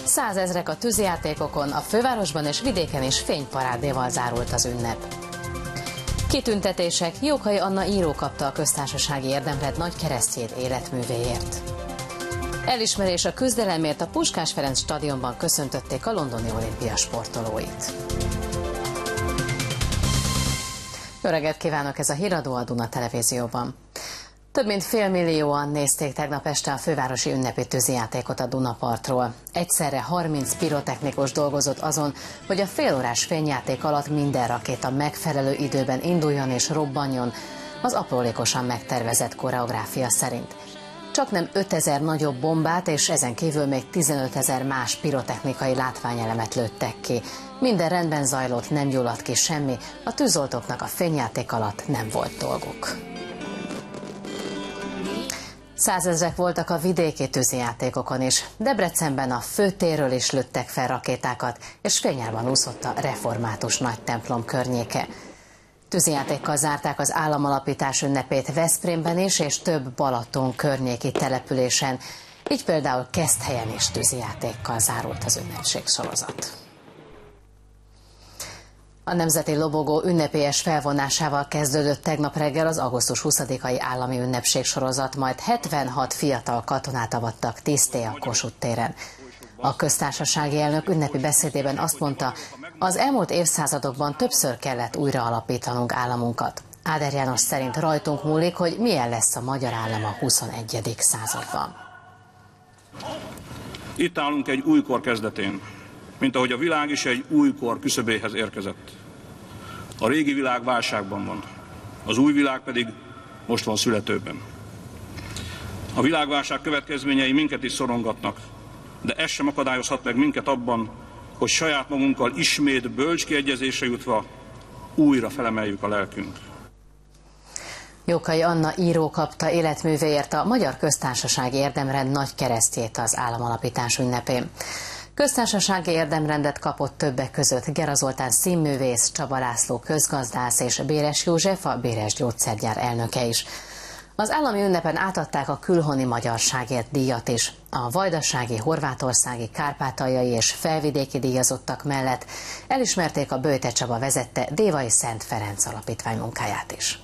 Százezrek a tűzijátékokon, a fővárosban és vidéken is fényparádéval zárult az ünnep. Kitüntetések, Jókai Anna író kapta a köztársasági érdemrend nagy keresztjét életművéért. Elismerés a küzdelemért, a Puskás Ferenc stadionban köszöntötték a londoni olimpia sportolóit. Jó reggelt kívánok, ez a híradó a Duna Televízióban. Több mint 500 000-an nézték tegnap este a fővárosi ünnepi tűzijátékot a Dunapartról. Egyszerre 30 pirotechnikus dolgozott azon, hogy a félórás fényjáték alatt minden rakéta megfelelő időben induljon és robbanjon, az aprólékosan megtervezett koreográfia szerint. Csaknem 5000 nagyobb bombát és ezen kívül még 15 000 más pirotechnikai látványelemet lőttek ki. Minden rendben zajlott, nem gyulladt ki semmi, a tűzoltóknak a fényjáték alatt nem volt dolguk. Százezrek voltak a vidéki tűzijátékokon is. Debrecenben a főtérről is lőttek fel rakétákat, és fényárban úszott a református nagytemplom környéke. Tűzijátékkal zárták az államalapítás ünnepét Veszprémben is, és több Balaton környéki településen. Így például Keszthelyen is tűzijátékkal zárult az ünnepségsorozat. A Nemzeti Lobogó ünnepélyes felvonásával kezdődött tegnap reggel az augusztus 20-ai állami ünnepségsorozat, majd 76 fiatal katonát avattak tiszté a Kossuth téren. A köztársasági elnök ünnepi beszédében azt mondta, az elmúlt évszázadokban többször kellett újra alapítanunk államunkat. Áder János szerint rajtunk múlik, hogy milyen lesz a magyar állam a 21. században. Itt állunk egy új kor kezdetén, mint ahogy a világ is egy új kor küszöbéhez érkezett. A régi világ válságban van, az új világ pedig most van születőben. A világválság következményei minket is szorongatnak, de ez sem akadályozhat meg minket abban, hogy saját magunkkal ismét bölcs kiegyezésre jutva újra felemeljük a lelkünk. Jókai Anna író kapta életművéért a Magyar Köztársasági Érdemrend nagy keresztjét az államalapítás ünnepén. Köztársasági érdemrendet kapott többek között Gera Zoltán színművész, Csaba László közgazdász és Béres József, a Béres gyógyszergyár elnöke is. Az állami ünnepen átadták a külhoni magyarságért díjat is. A vajdasági, horvátországi, kárpátaljai és felvidéki díjazottak mellett elismerték a Böjte Csaba vezette Dévai Szent Ferenc Alapítvány munkáját is.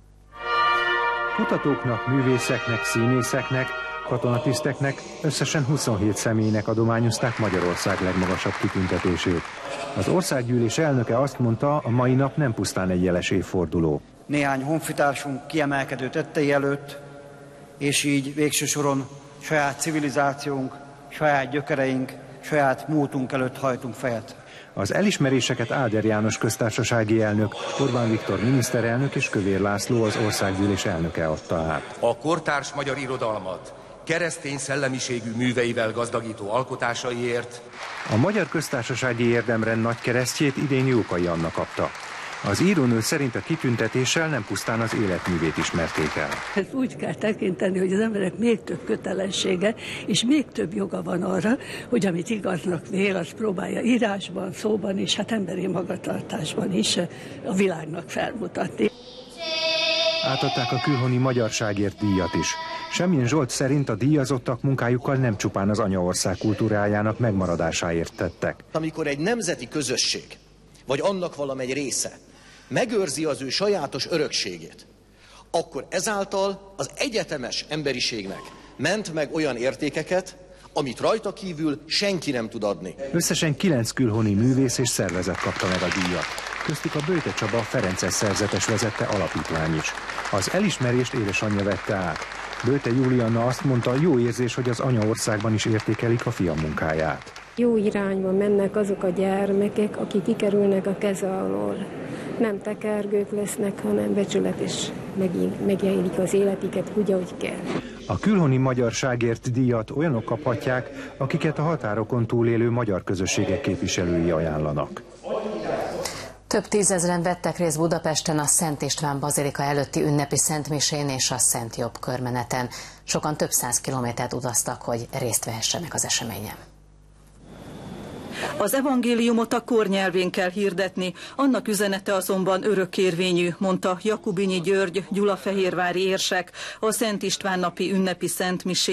Kutatóknak, művészeknek, színészeknek, katonatiszteknek, összesen 27 személynek adományozták Magyarország legmagasabb kitüntetését. Az országgyűlés elnöke azt mondta, a mai nap nem pusztán egy jeles évforduló. Néhány honfitársunk kiemelkedő tettei előtt, és így végső soron saját civilizációnk, saját gyökereink, saját múltunk előtt hajtunk fejet. Az elismeréseket Áder János köztársasági elnök, Orbán Viktor miniszterelnök és Kövér László az országgyűlés elnöke adta át. A kortárs magyar irodalmat keresztény szellemiségű műveivel gazdagító alkotásaiért a Magyar Köztársasági Érdemrend nagy keresztjét idén Jókai Anna kapta. Az írónő szerint a kitüntetéssel nem pusztán az életművét ismerték el. Ezt úgy kell tekinteni, hogy az emberek még több kötelessége és még több joga van arra, hogy amit igaznak vél, azt próbálja írásban, szóban és hát emberi magatartásban is a világnak felmutatni. Átadták a külhoni magyarságért díjat is. Semmilyen Zsolt szerint a díjazottak munkájukkal nem csupán az anyaország kultúrájának megmaradásáért tettek. Amikor egy nemzeti közösség, vagy annak valamely része megőrzi az ő sajátos örökségét, akkor ezáltal az egyetemes emberiségnek ment meg olyan értékeket, amit rajta kívül senki nem tud adni. Összesen 9 külhoni művész és szervezet kapta meg a díjat. Köztük a Böjte Csaba Ferences szerzetes vezette alapítvány is. Az elismerést édesanyja vette át. Böjte Julianna azt mondta, jó érzés, hogy az anyaországban is értékelik a fia munkáját. Jó irányba mennek azok a gyermekek, akik kikerülnek a keze alól. Nem tekergők lesznek, hanem becsület, és megélik az életüket úgy, ahogy kell. A külhoni magyarságért díjat olyanok kaphatják, akiket a határokon túlélő magyar közösségek képviselői ajánlanak. Több tízezren vettek részt Budapesten a Szent István bazilika előtti ünnepi szentmisén és a Szent Jobb körmeneten. Sokan több 100 kilométert utaztak, hogy részt vehessenek az eseményen. Az evangéliumot a kornyelvén kell hirdetni, annak üzenete azonban örökkérvényű, mondta Jakubinyi György, gyulafehérvári érsek a Szent István napi ünnepi szentmisén.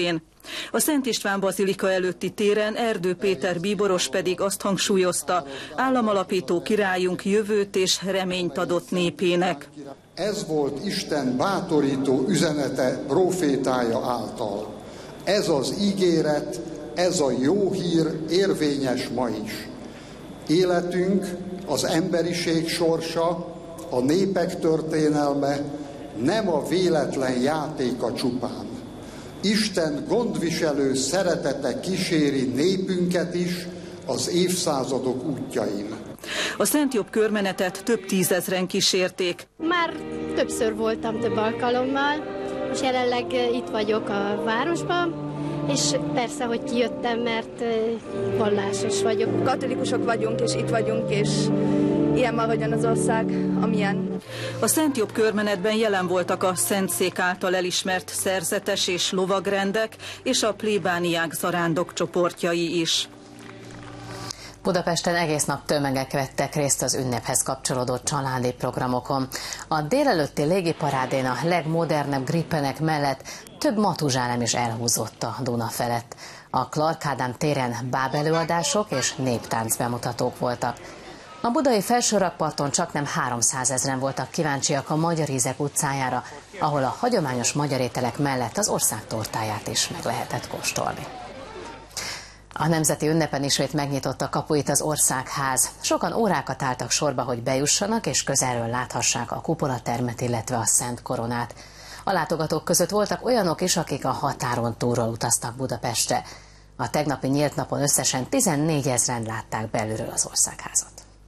A Szent István bazilika előtti téren Erdő Péter bíboros pedig azt hangsúlyozta, államalapító királyunk jövőt és reményt adott népének. Ez volt Isten bátorító üzenete profétája által. Ez az ígéret, ez a jó hír érvényes ma is. Életünk, az emberiség sorsa, a népek történelme nem a véletlen játéka csupán. Isten gondviselő szeretete kíséri népünket is az évszázadok útjain. A Szent Jobb körmenetet több tízezren kísérték. Már többször voltam, több alkalommal, és jelenleg itt vagyok a városban, és persze, hogy kijöttem, mert vallásos vagyok. Katolikusok vagyunk, és itt vagyunk, és ilyen ma vagyon az ország, amilyen. A Szent Jobb körmenetben jelen voltak a Szentszék által elismert szerzetes és lovagrendek, és a plébániák zarándok csoportjai is. Budapesten egész nap tömegek vettek részt az ünnephez kapcsolódó családi programokon. A délelőtti légiparádén a legmodernebb grippenek mellett több matuzsálem is elhúzott a Duna felett. A Clark Ádám téren bábelőadások és néptánc bemutatók voltak. A budai Felsőrakparton csaknem 300 000-en voltak kíváncsiak a Magyar Ízek utcájára, ahol a hagyományos magyar ételek mellett az ország tortáját is meg lehetett kóstolni. A nemzeti ünnepen ismét megnyitotta kapuit az Országház. Sokan órákat álltak sorba, hogy bejussanak és közelről láthassák a kupolatermet, illetve a Szent Koronát. A látogatók között voltak olyanok is, akik a határon túlról utaztak Budapestre. A tegnapi nyílt napon összesen 14 000-en látták belülről az Országházat.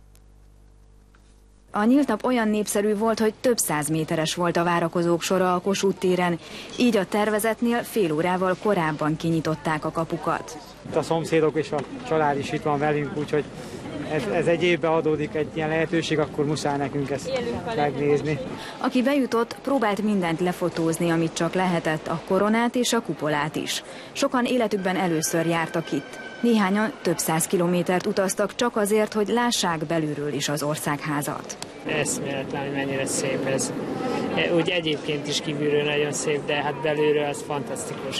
A nyílt nap olyan népszerű volt, hogy több 100 méteres volt a várakozók sora a Kossuth téren, így a tervezetnél fél órával korábban kinyitották a kapukat. A szomszédok és a család is itt van velünk, úgyhogy ez egy évbe adódik egy ilyen lehetőség, akkor muszáj nekünk ezt megnézni. Aki bejutott, próbált mindent lefotózni, amit csak lehetett, a koronát és a kupolát is. Sokan életükben először jártak itt. Néhányan több 100 kilométert utaztak csak azért, hogy lássák belülről is az Országházat. Eszméletlen, hogy mennyire szép ez. Úgy egyébként is kívülről nagyon szép, de hát belülről az fantasztikus.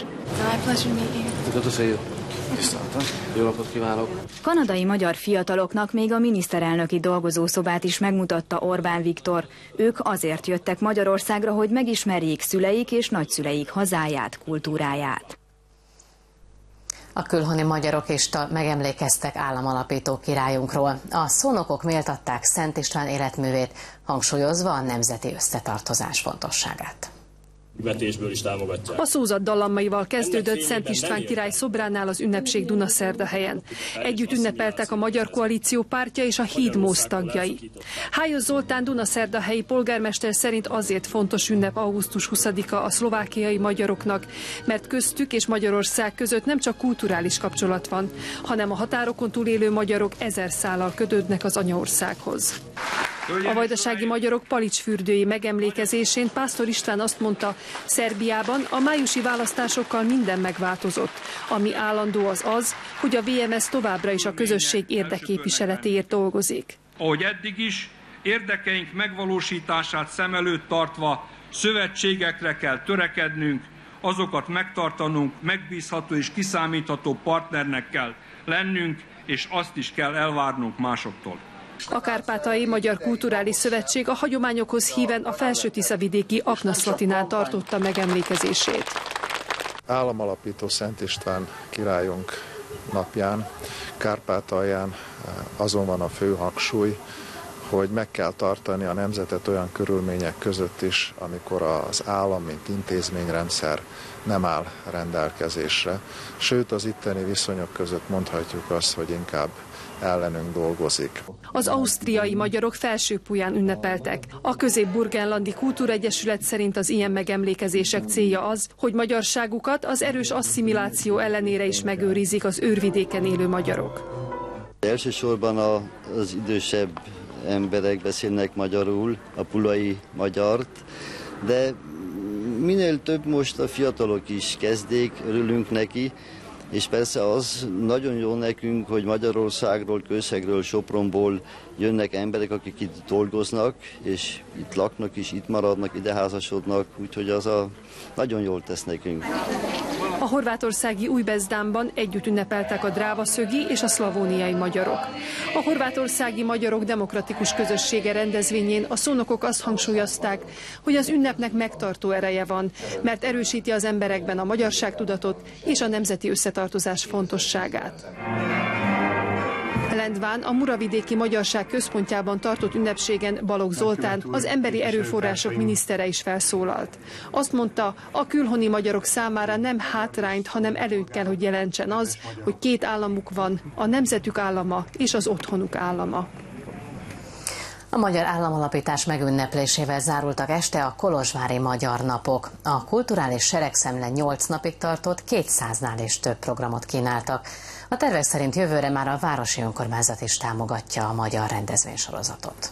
Jó napot kívánok! Kanadai magyar fiataloknak még a miniszterelnöki dolgozószobát is megmutatta Orbán Viktor. Ők azért jöttek Magyarországra, hogy megismerjék szüleik és nagyszüleik hazáját, kultúráját. A külhoni magyarok is megemlékeztek államalapító királyunkról. A szónokok méltatták Szent István életművét, hangsúlyozva a nemzeti összetartozás fontosságát. Vetésből is támogatják. A szózat dallamaival kezdődött Szent István király szobránál az ünnepség Dunaszerdahelyen. Együtt ünnepeltek a Magyar Koalíció pártja és a Hídmóz tagjai. Hályos Zoltán dunaszerdahelyi polgármester szerint azért fontos ünnep augusztus 20-a a szlovákiai magyaroknak, mert köztük és Magyarország között nem csak kulturális kapcsolat van, hanem a határokon túl élő magyarok 1000 szállal kötődnek az anyaországhoz. A vajdasági magyarok palicsfürdői megemlékezésén Pásztor István azt mondta, Szerbiában a májusi választásokkal minden megváltozott. Ami állandó az, hogy a VMS továbbra is a közösség érdekképviseletéért dolgozik. Ahogy eddig is, érdekeink megvalósítását szem előtt tartva szövetségekre kell törekednünk, azokat megtartanunk, megbízható és kiszámítható partnernek kell lennünk, és azt is kell elvárnunk másoktól. A Kárpátaljai Magyar Kulturális Szövetség a hagyományokhoz híven a Felső-Tiszavidéki Aknaszlatinán tartotta megemlékezését. Államalapító Szent István királyunk napján, Kárpátalján azon van a fő hangsúly, hogy meg kell tartani a nemzetet olyan körülmények között is, amikor az állam, mint intézményrendszer nem áll rendelkezésre. Sőt, az itteni viszonyok között mondhatjuk azt, hogy inkább ellenünk dolgozik. Az ausztriai magyarok Felsőpuján ünnepeltek. A Közép-Burgenlandi Kultúregyesület szerint az ilyen megemlékezések célja az, hogy magyarságukat az erős asszimiláció ellenére is megőrizik az őrvidéken élő magyarok. Elsősorban az idősebb emberek beszélnek magyarul, a pulai magyart, de minél több most a fiatalok is kezdik, örülünk neki, és persze az nagyon jó nekünk, hogy Magyarországról, Kőszegről, Sopronból jönnek emberek, akik itt dolgoznak, és itt laknak is, itt maradnak, ide házasodnak, úgyhogy az nagyon jól tesz nekünk. A A horvátországi Újbezdánban együtt ünnepeltek a drávaszögi és a szlavóniai magyarok. A horvátországi magyarok demokratikus közössége rendezvényén a szónokok azt hangsúlyozták, hogy az ünnepnek megtartó ereje van, mert erősíti az emberekben a magyarságtudatot és a nemzeti összetartozás fontosságát. Lendván a Muravidéki Magyarság Központjában tartott ünnepségen Balogh Zoltán, az emberi erőforrások minisztere is felszólalt. Azt mondta, a külhoni magyarok számára nem hátrányt, hanem előnyt kell, hogy jelentsen az, hogy két államuk van, a nemzetük állama és az otthonuk állama. A magyar államalapítás megünneplésével zárultak este a kolozsvári Magyar Napok. A kulturális seregszemle 8 napig tartott, 200-nál is több programot kínáltak. A tervek szerint jövőre már a városi önkormányzat is támogatja a magyar rendezvénysorozatot.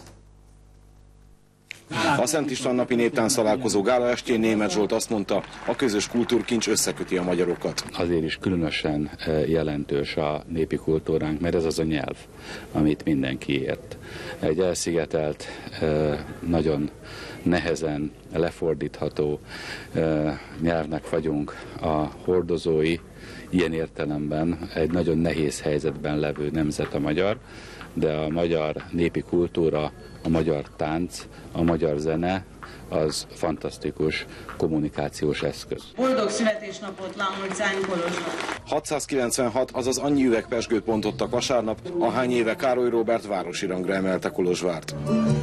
A Szent István napi néptánc találkozó gála estén Németh Zsolt azt mondta, a közös kultúrkincs összeköti a magyarokat. Azért is különösen jelentős a népi kultúránk, mert ez az a nyelv, amit mindenki ért. Egy elszigetelt, nagyon nehezen lefordítható nyelvnek vagyunk a hordozói, ilyen értelemben egy nagyon nehéz helyzetben levő nemzet a magyar, de a magyar népi kultúra, a magyar tánc, a magyar zene az fantasztikus kommunikációs eszköz. Boldog születésnapot Lámolcány Kolozsvár! 696, azaz annyi üvegpezsgőt bontottak vasárnap, ahány éve Károly Róbert városi rangra emelte Kolozsvárt.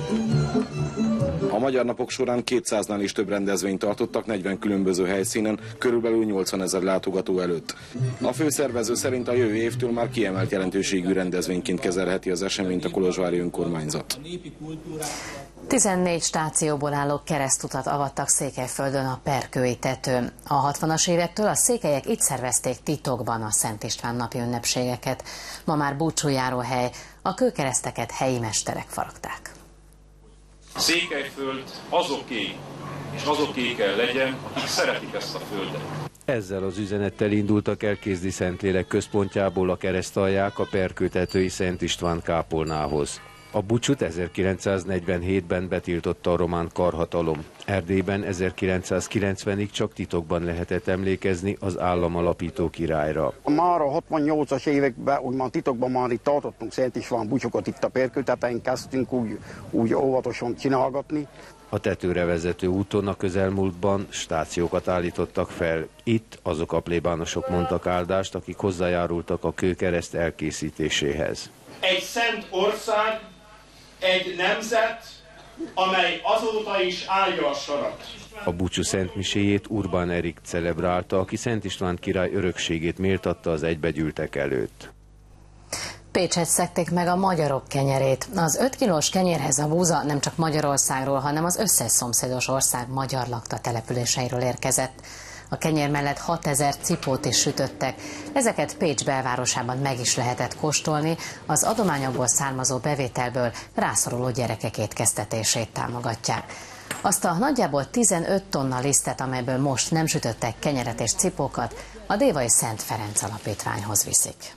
A Magyar Napok során 200-nál is több rendezvényt tartottak 40 különböző helyszínen, körülbelül 80 000 látogató előtt. A főszervező szerint a jövő évtől már kiemelt jelentőségű rendezvényként kezelheti az eseményt a kolozsvári önkormányzat. 14 stációból álló keresztutat avattak Székelyföldön a Perkői tetőn. A 60-as évektől a székelyek itt szervezték titokban a Szent István napi ünnepségeket. Ma már búcsújáróhely, a kőkereszteket helyi mesterek faragták. Székelyföld azoké, és azoké kell legyen, akik szeretik ezt a földet. Ezzel az üzenettel indultak el Kézdi Szentlélek központjából a keresztalják a Perkőtetői Szent István kápolnához. A búcsút 1947-ben betiltotta a román karhatalom. Erdélyben 1990-ig csak titokban lehetett emlékezni az államalapító királyra. Már a 68-as években úgymond titokban már itt tartottunk Szent István búcsokat itt a Perkőtetején, kezdtünk úgy óvatosan csinálgatni. A tetőre vezető úton a közelmúltban stációkat állítottak fel. Itt azok a plébánosok mondtak áldást, akik hozzájárultak a kőkereszt elkészítéséhez. Egy szent ország, egy nemzet, amely azóta is állja a sarat. A búcsú szentmiséjét Urbán Erik celebrálta, aki Szent István király örökségét méltatta az egybegyűltek előtt. Pécset szekték meg a magyarok kenyerét. Az 5 kilós kenyérhez a búza nem csak Magyarországról, hanem az összes szomszédos ország magyar lakta településeiről érkezett. A kenyér mellett 6000 cipót is sütöttek. Ezeket Pécs belvárosában meg is lehetett kóstolni, az adományokból származó bevételből rászoruló gyerekek étkeztetését támogatják. Azt a nagyjából 15 tonna lisztet, amelyből most nem sütöttek kenyeret és cipókat, a Dévai Szent Ferenc Alapítványhoz viszik.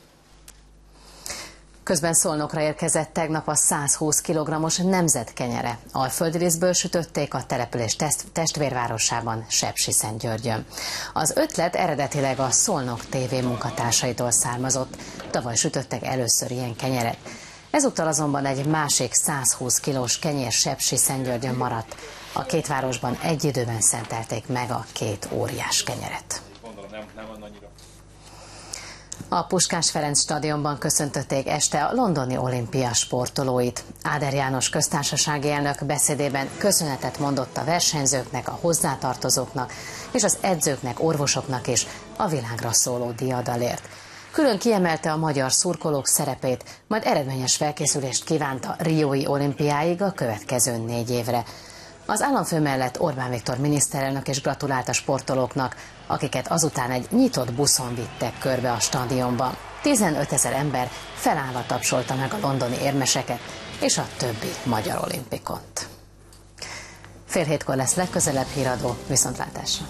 Közben Szolnokra érkezett tegnap a 120 kg-os nemzetkenyere. Alföldi részből sütötték a település testvérvárosában, Sepsiszentgyörgyön. Az ötlet eredetileg a Szolnok TV munkatársaitól származott. Tavaly sütöttek először ilyen kenyeret. Ezúttal azonban egy másik 120 kilós kenyér Sepsiszentgyörgyön maradt. A két városban egy időben szentelték meg a két óriás kenyeret. A Puskás Ferenc stadionban köszöntötték este a londoni olimpia sportolóit. Áder János köztársasági elnök beszédében köszönetet mondott a versenyzőknek, a hozzátartozóknak és az edzőknek, orvosoknak is a világra szóló diadalért. Külön kiemelte a magyar szurkolók szerepét, majd eredményes felkészülést kívánt a riói olimpiáig a következő 4 évre. Az államfő mellett Orbán Viktor miniszterelnök is gratulált a sportolóknak, akiket azután egy nyitott buszon vittek körbe a stadionban. 15 000 ember felállva tapsolta meg a londoni érmeseket és a többi magyar olimpikont. 6:30 lesz legközelebb híradó, viszontlátásra!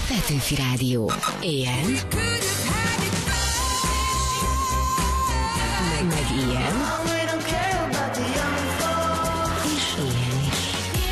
Petőfi Rádió. Éjjel. Meg ilyen. És ilyen is.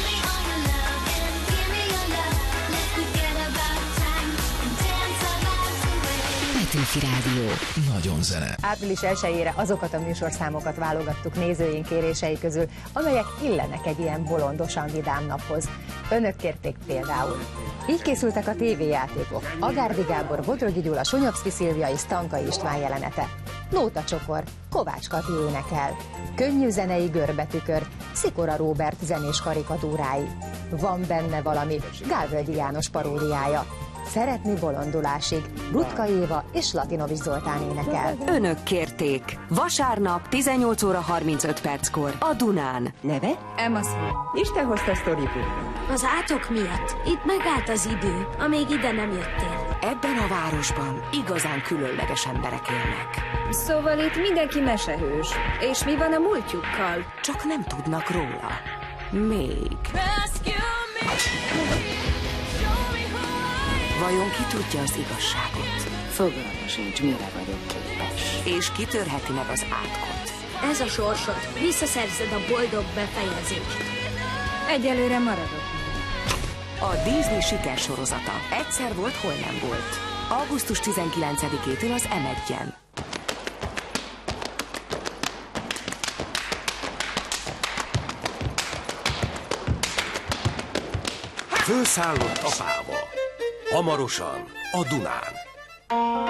Petőfi Rádió. Nagyon zene. Április 1-ére azokat a műsorszámokat válogattuk nézőink kérései közül, amelyek illenek egy ilyen bolondosan vidám naphoz. Önök kérték például. Így készültek a tévéjátékok. Agárdi Gábor, Bodrogi Gyula, Sonyovszki Szilvia és Stankai István jelenete. Nótacsokor, Kovács Kati énekel. Könnyű zenei görbetükör, Szikora Róbert zenés karikatúrái. Van benne valami, Gálvölgyi János paródiája. Szeretni bolondulásig, Rutka Éva és Latinovics Zoltán énekel. Önök kérték. Vasárnap 18 óra 35 perckor a Dunán. Neve? Emma Smith. Isten hozta a Storybookra. Az átok miatt. Itt megállt az idő, amíg ide nem jöttél. Ebben a városban igazán különleges emberek élnek. Szóval itt mindenki mesehős. És mi van a múltjukkal? Csak nem tudnak róla. Még. Vajon ki tudja az igazságot? Fogalma sincs, mire vagyok képes. És ki törheti meg az átkot? Ez a sorsod. Visszaszerzed a boldog befejezést. Egyelőre maradok. A Disney sikersorozata. Egyszer volt, hol nem volt. Augusztus 19-től az M1-en. Fölszállott apával. Hamarosan a Dunán.